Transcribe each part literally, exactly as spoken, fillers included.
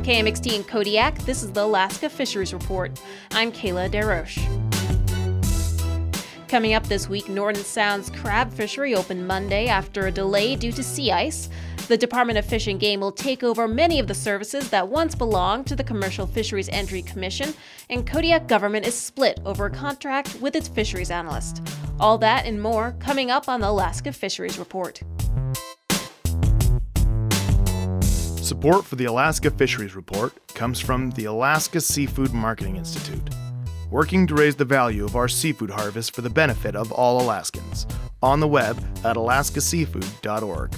K M X T in Kodiak, this is the Alaska Fisheries Report. I'm Kayla Desroches. Coming up this week, Norton Sound's crab fishery opened Monday after a delay due to sea ice. The Department of Fish and Game will take over many of the services that once belonged to the Commercial Fisheries Entry Commission, and Kodiak government is split over a contract with its fisheries analyst. All that and more coming up on the Alaska Fisheries Report. Support for the Alaska Fisheries Report comes from the Alaska Seafood Marketing Institute, working to raise the value of our seafood harvest for the benefit of all Alaskans. On the web at alaska seafood dot org.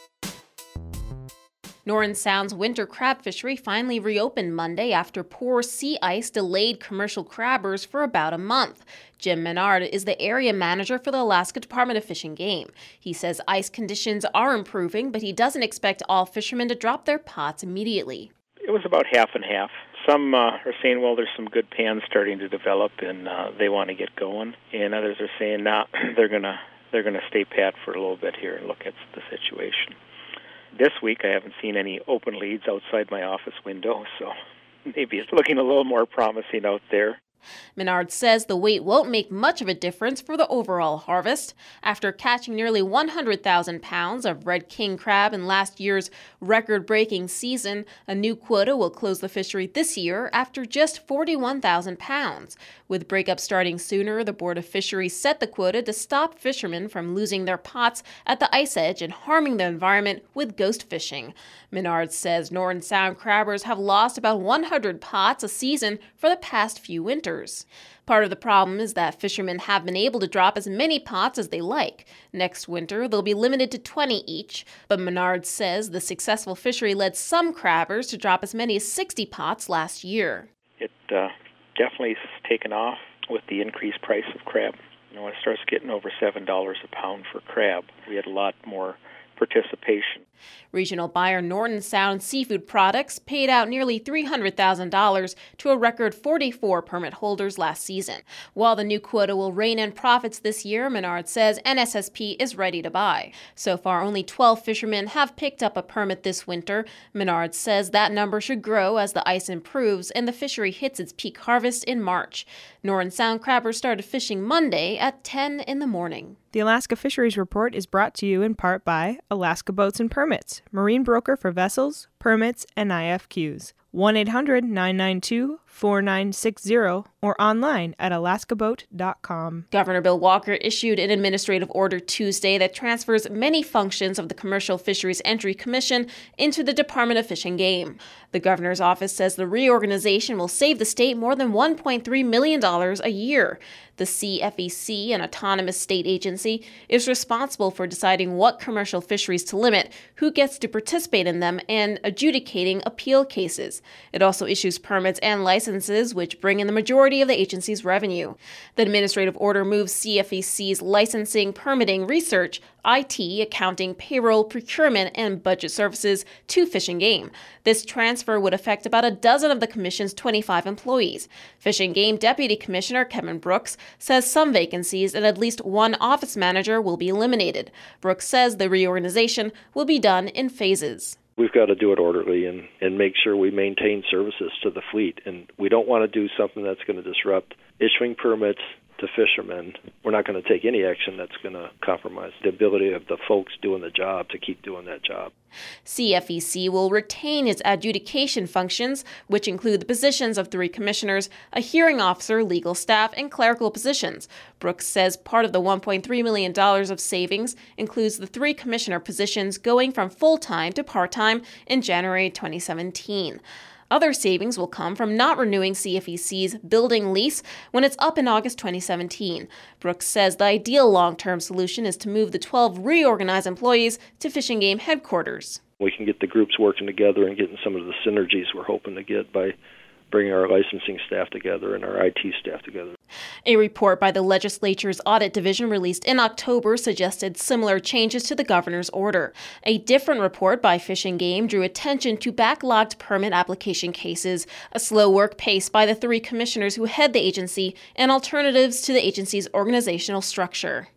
Norton Sound's winter crab fishery finally reopened Monday after poor sea ice delayed commercial crabbers for about a month. Jim Menard is the area manager for the Alaska Department of Fish and Game. He says ice conditions are improving, but he doesn't expect all fishermen to drop their pots immediately. It was about half and half. Some uh, are saying, well, there's some good pans starting to develop and uh, they want to get going. And others are saying, nah, they're going to they're gonna stay pat for a little bit here and look at the situation. This week, I haven't seen any open leads outside my office window, so maybe it's looking a little more promising out there. Menard says the wait won't make much of a difference for the overall harvest. After catching nearly one hundred thousand pounds of red king crab in last year's record-breaking season, a new quota will close the fishery this year after just forty-one thousand pounds. With breakup starting sooner, the Board of Fisheries set the quota to stop fishermen from losing their pots at the ice edge and harming the environment with ghost fishing. Menard says Norton Sound crabbers have lost about one hundred pots a season for the past few winters. Part of the problem is that fishermen have been able to drop as many pots as they like. Next winter, they'll be limited to twenty each, but Menard says the successful fishery led some crabbers to drop as many as sixty pots last year. It uh, definitely has taken off with the increased price of crab. You know, when it starts getting over seven dollars a pound for crab, we had a lot more participation. Regional buyer Norton Sound Seafood Products paid out nearly three hundred thousand dollars to a record forty-four permit holders last season. While the new quota will rein in profits this year, Menard says N S S P is ready to buy. So far, only twelve fishermen have picked up a permit this winter. Menard says that number should grow as the ice improves and the fishery hits its peak harvest in March. Norton Sound crabbers started fishing Monday at ten in the morning. The Alaska Fisheries Report is brought to you in part by Alaska Boats and Permits, marine broker for vessels, permits, and I F Qs. one eight hundred nine nine two four nine six zero or online at alaska boat dot com. Governor Bill Walker issued an administrative order Tuesday that transfers many functions of the Commercial Fisheries Entry Commission into the Department of Fish and Game. The governor's office says the reorganization will save the state more than one point three million dollars a year. The C F E C, an autonomous state agency, is responsible for deciding what commercial fisheries to limit, who gets to participate in them, and adjudicating appeal cases. It also issues permits and licenses, which bring in the majority of the agency's revenue. The administrative order moves C F E C's licensing, permitting, research, I T, accounting, payroll, procurement, and budget services to Fish and Game. This transfer would affect about a dozen of the Commission's twenty-five employees. Fish and Game Deputy Commissioner Kevin Brooks says some vacancies and at least one office manager will be eliminated. Brooks says the reorganization will be done in phases. We've got to do it orderly and, and make sure we maintain services to the fleet. And we don't want to do something that's going to disrupt issuing permits to fishermen. We're not going to take any action that's going to compromise the ability of the folks doing the job to keep doing that job. C F E C will retain its adjudication functions, which include the positions of three commissioners, a hearing officer, legal staff, and clerical positions. Brooks says part of the one point three million dollars of savings includes the three commissioner positions going from full-time to part-time in January twenty seventeen. Other savings will come from not renewing C F E C's building lease when it's up in August twenty seventeen. Brooks says the ideal long-term solution is to move the twelve reorganized employees to Fish and Game headquarters. We can get the groups working together and getting some of the synergies we're hoping to get by bringing our licensing staff together and our I T staff together. A report by the legislature's Audit Division released in October suggested similar changes to the governor's order. A different report by Fish and Game drew attention to backlogged permit application cases, a slow work pace by the three commissioners who head the agency, and alternatives to the agency's organizational structure.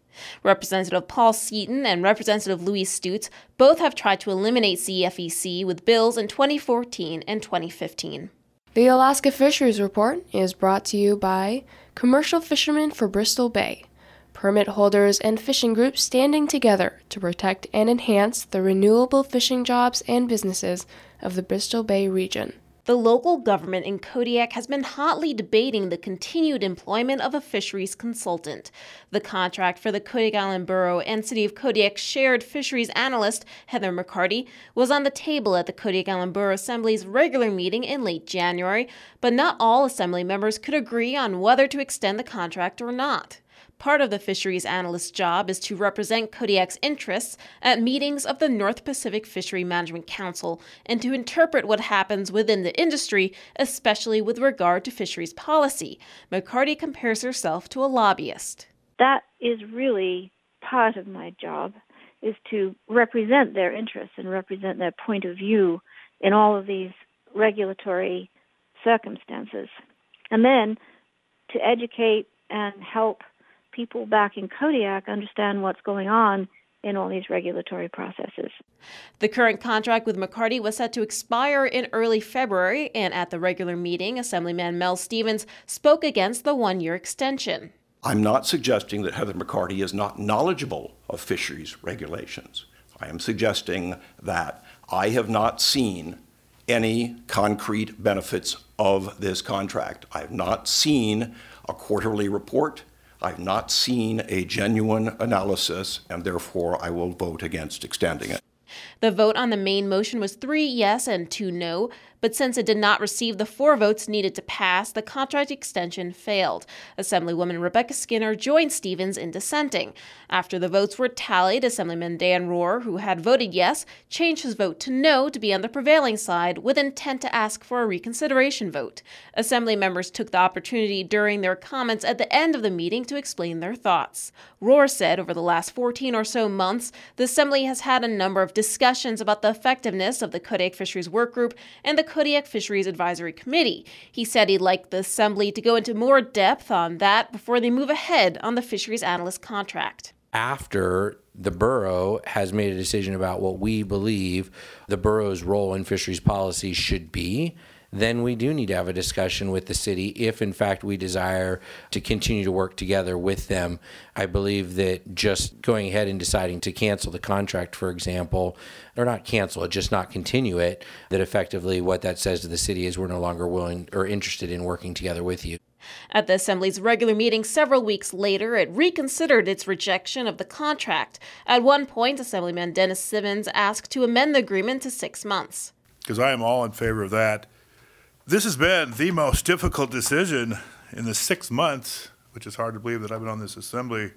Representative Paul Seaton and Representative Louise Stutes both have tried to eliminate C F E C with bills in twenty fourteen and twenty fifteen. The Alaska Fisheries Report is brought to you by Commercial Fishermen for Bristol Bay, permit holders and fishing groups standing together to protect and enhance the renewable fishing jobs and businesses of the Bristol Bay region. The local government in Kodiak has been hotly debating the continued employment of a fisheries consultant. The contract for the Kodiak Island Borough and City of Kodiak shared fisheries analyst Heather McCarty was on the table at the Kodiak Island Borough Assembly's regular meeting in late January, but not all Assembly members could agree on whether to extend the contract or not. Part of the fisheries analyst's job is to represent Kodiak's interests at meetings of the North Pacific Fishery Management Council and to interpret what happens within the industry, especially with regard to fisheries policy. McCarty compares herself to a lobbyist. That is really part of my job, is to represent their interests and represent their point of view in all of these regulatory circumstances. And then to educate and help people back in Kodiak understand what's going on in all these regulatory processes. The current contract with McCarty was set to expire in early February, and at the regular meeting, Assemblyman Mel Stevens spoke against the one-year extension. I'm not suggesting that Heather McCarty is not knowledgeable of fisheries regulations. I am suggesting that I have not seen any concrete benefits of this contract. I have not seen a quarterly report. I've not seen a genuine analysis, and therefore I will vote against extending it. The vote on the main motion was three yes and two no, but since it did not receive the four votes needed to pass, the contract extension failed. Assemblywoman Rebecca Skinner joined Stevens in dissenting. After the votes were tallied, Assemblyman Dan Rohr, who had voted yes, changed his vote to no to be on the prevailing side with intent to ask for a reconsideration vote. Assembly members took the opportunity during their comments at the end of the meeting to explain their thoughts. Rohr said over the last fourteen or so months, the Assembly has had a number of discussions about the effectiveness of the Kodiak Fisheries Workgroup and the Kodiak Fisheries Advisory Committee. He said he'd like the Assembly to go into more depth on that before they move ahead on the fisheries analyst contract. After the borough has made a decision about what we believe the borough's role in fisheries policy should be, then we do need to have a discussion with the city if, in fact, we desire to continue to work together with them. I believe that just going ahead and deciding to cancel the contract, for example, or not cancel it, just not continue it, that effectively what that says to the city is we're no longer willing or interested in working together with you. At the Assembly's regular meeting several weeks later, it reconsidered its rejection of the contract. At one point, Assemblyman Dennis Simmons asked to amend the agreement to six months. Because I am all in favor of that. This has been the most difficult decision in the six months, which is hard to believe that I've been on this assembly.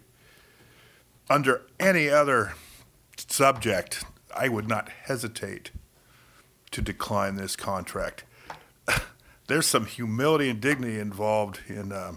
Under any other subject, I would not hesitate to decline this contract. There's some humility and dignity involved in um,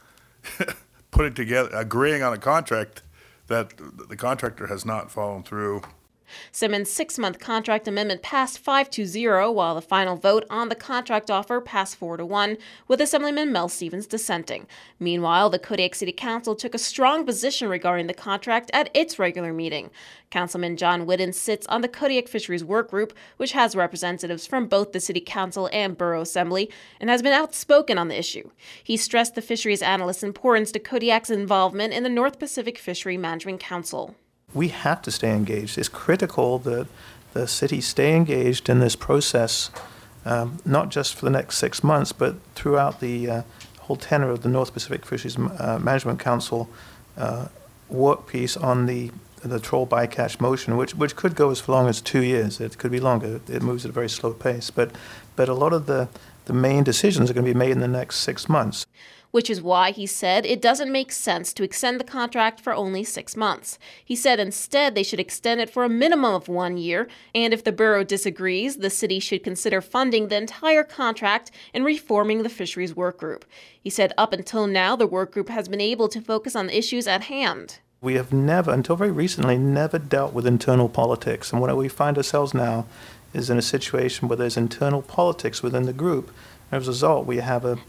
putting together, agreeing on a contract that the contractor has not followed through. Simmons' six-month contract amendment passed five to zero, while the final vote on the contract offer passed four to one, with Assemblyman Mel Stevens dissenting. Meanwhile, the Kodiak City Council took a strong position regarding the contract at its regular meeting. Councilman John Whiddon sits on the Kodiak Fisheries Workgroup, which has representatives from both the City Council and Borough Assembly, and has been outspoken on the issue. He stressed the fisheries analyst's importance to Kodiak's involvement in the North Pacific Fishery Management Council. We have to stay engaged. It's critical that the city stay engaged in this process, um, not just for the next six months, but throughout the uh, whole tenor of the North Pacific Fisheries uh, Management Council uh, work piece on the the troll bycatch motion, which which could go as long as two years. It could be longer. It moves at a very slow pace. But but a lot of the, the main decisions are going to be made in the next six months. Which is why he said it doesn't make sense to extend the contract for only six months. He said instead they should extend it for a minimum of one year, and if the borough disagrees, the city should consider funding the entire contract and reforming the fisheries workgroup. He said up until now, the workgroup has been able to focus on the issues at hand. We have never, until very recently, never dealt with internal politics, and what we find ourselves now is in a situation where there's internal politics within the group. As a result, we have a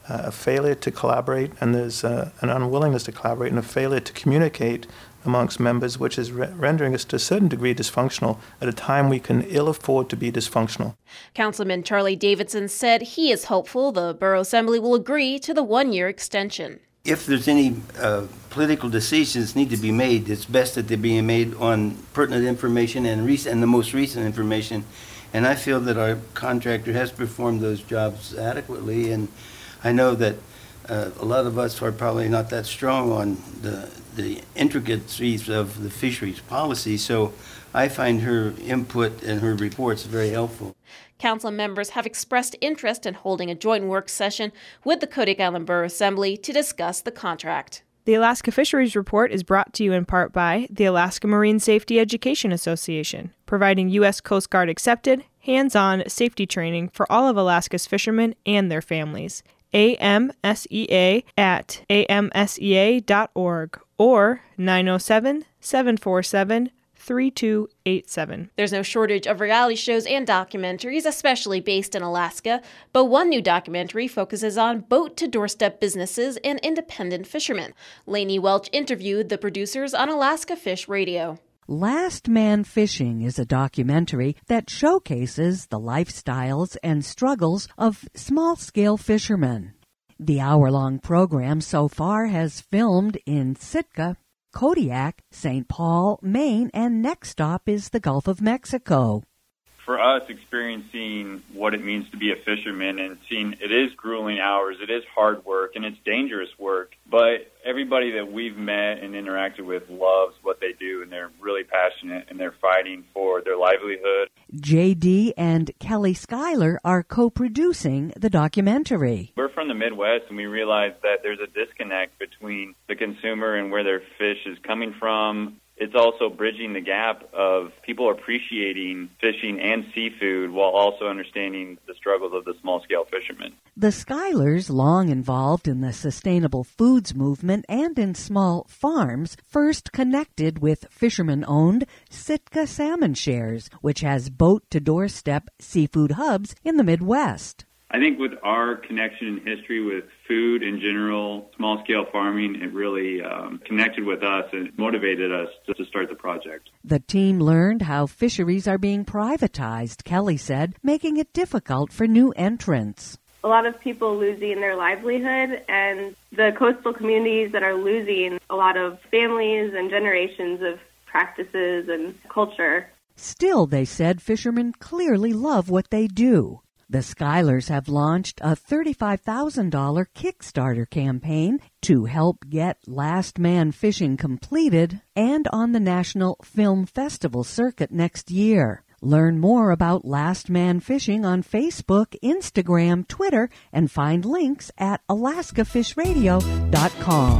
uh, a failure to collaborate, and there's uh, an unwillingness to collaborate and a failure to communicate amongst members, which is re- rendering us to a certain degree dysfunctional at a time we can ill afford to be dysfunctional. Councilman Charlie Davidson said he is hopeful the Borough Assembly will agree to the one-year extension. If there's any uh, political decisions need to be made, it's best that they're being made on pertinent information and, rec- and the most recent information. And I feel that our contractor has performed those jobs adequately, and I know that uh, a lot of us are probably not that strong on the the intricacies of the fisheries policy, so I find her input and her reports very helpful. Council members have expressed interest in holding a joint work session with the Kodiak Island Borough Assembly to discuss the contract. The Alaska Fisheries Report is brought to you in part by the Alaska Marine Safety Education Association, providing U S Coast Guard accepted, hands-on safety training for all of Alaska's fishermen and their families. A M S E A at A M S E A dot org or nine oh seven, seven four seven, three two eight seven. There's no shortage of reality shows and documentaries, especially based in Alaska, but one new documentary focuses on boat-to-doorstep businesses and independent fishermen. Lainey Welch interviewed the producers on Alaska Fish Radio. Last Man Fishing is a documentary that showcases the lifestyles and struggles of small-scale fishermen. The hour-long program so far has filmed in Sitka, Kodiak, Saint Paul, Maine, and next stop is the Gulf of Mexico. For us, experiencing what it means to be a fisherman and seeing it is grueling hours, it is hard work, and it's dangerous work, but everybody that we've met and interacted with loves what they do, and they're really passionate, and they're fighting for their livelihood. J D and Kelly Schuyler are co-producing the documentary. We're from the Midwest, and we realize that there's a disconnect between the consumer and where their fish is coming from. It's also bridging the gap of people appreciating fishing and seafood while also understanding the struggles of the small-scale fishermen. The Schuylers, long involved in the sustainable foods movement and in small farms, first connected with fisherman-owned Sitka Salmon Shares, which has boat-to-doorstep seafood hubs in the Midwest. I think with our connection in history with food in general, small-scale farming, it really um, connected with us and motivated us to, to start the project. The team learned how fisheries are being privatized, Kelly said, making it difficult for new entrants. A lot of people losing their livelihood, and the coastal communities that are losing a lot of families and generations of practices and culture. Still, they said, fishermen clearly love what they do. The Schuyler's have launched a thirty-five thousand dollars Kickstarter campaign to help get Last Man Fishing completed and on the National Film Festival circuit next year. Learn more about Last Man Fishing on Facebook, Instagram, Twitter, and find links at alaska fish radio dot com.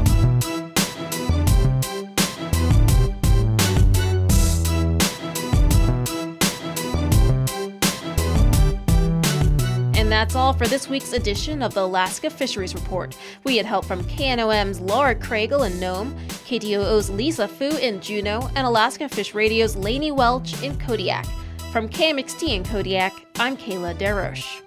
And that's all for this week's edition of the Alaska Fisheries Report. We had help from K N O M's Laura Craigle in Nome, K T O O's Lisa Fu in Juneau, and Alaska Fish Radio's Lainey Welch in Kodiak. From K M X T in Kodiak, I'm Kayla Deroche.